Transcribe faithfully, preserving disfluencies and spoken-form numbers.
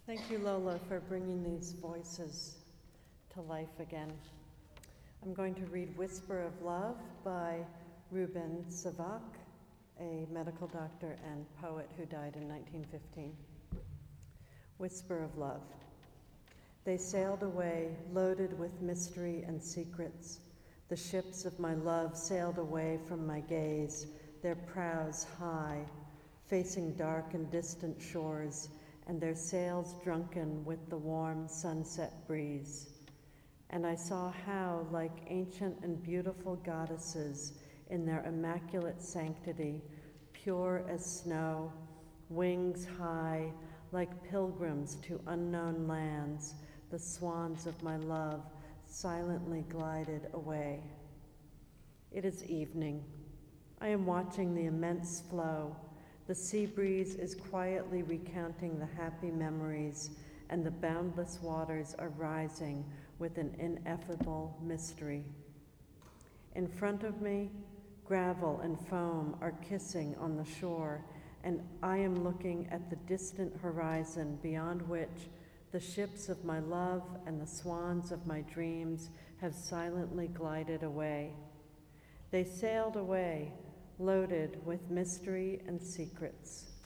Thank you, Lola, for bringing these voices to life again. I'm going to read Whisper of Love by Ruben Savak, a medical doctor and poet who died in nineteen fifteen. Whisper of Love. They sailed away, loaded with mystery and secrets. The ships of my love sailed away from my gaze, their prows high, facing dark and distant shores, and their sails drunken with the warm sunset breeze. And I saw how, like ancient and beautiful goddesses in their immaculate sanctity, pure as snow, wings high, like pilgrims to unknown lands, the swans of my love silently glided away. It is evening. I am watching the immense flow. The sea breeze is quietly recounting the happy memories, and the boundless waters are rising with an ineffable mystery. In front of me, gravel and foam are kissing on the shore, and I am looking at the distant horizon beyond which the ships of my love and the swans of my dreams have silently glided away. They sailed away, loaded with mystery and secrets.